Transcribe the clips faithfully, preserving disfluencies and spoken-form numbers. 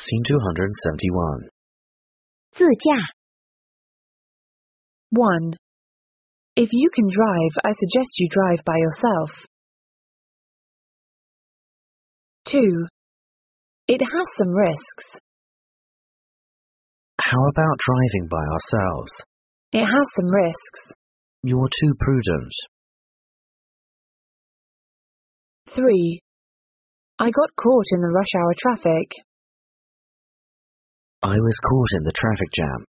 Scene two hundred seventy-one. 自驾 one. If you can drive, I suggest you drive by yourself. two. It has some risks. How about driving by ourselves? It has some risks. You're too prudent. three. I got caught in the rush hour traffic. I was caught in the traffic jam.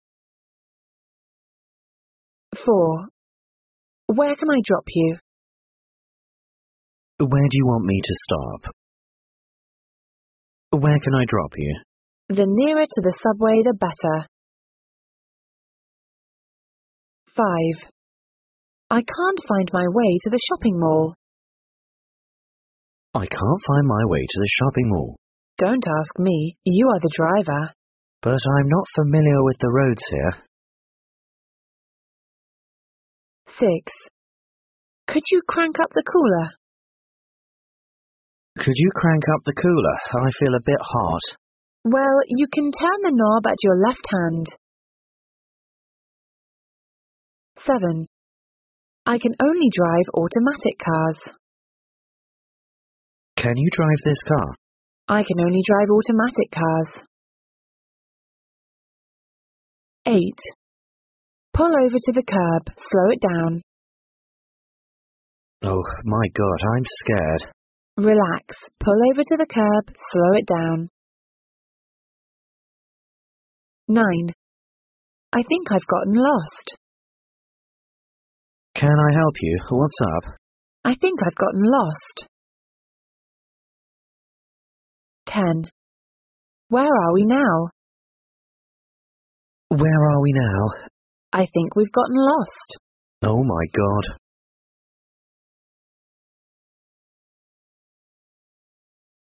four. Where can I drop you? Where do you want me to stop? Where can I drop you? The nearer to the subway, the better. five. I can't find my way to the shopping mall. I can't find my way to the shopping mall. Don't ask me, you are the driver. But I'm not familiar with the roads here. six. Could you crank up the cooler? Could you crank up the cooler? I feel a bit hot. Well, you can turn the knob at your left hand. seven. I can only drive automatic cars. Can you drive this car? I can only drive automatic cars. eight. Pull over to the curb, slow it down. Oh, my God, I'm scared. Relax, pull over to the curb, slow it down. nine. I think I've gotten lost. Can I help you? What's up? I think I've gotten lost. ten. Where are we now? Where are we now? I think we've gotten lost. Oh, my God.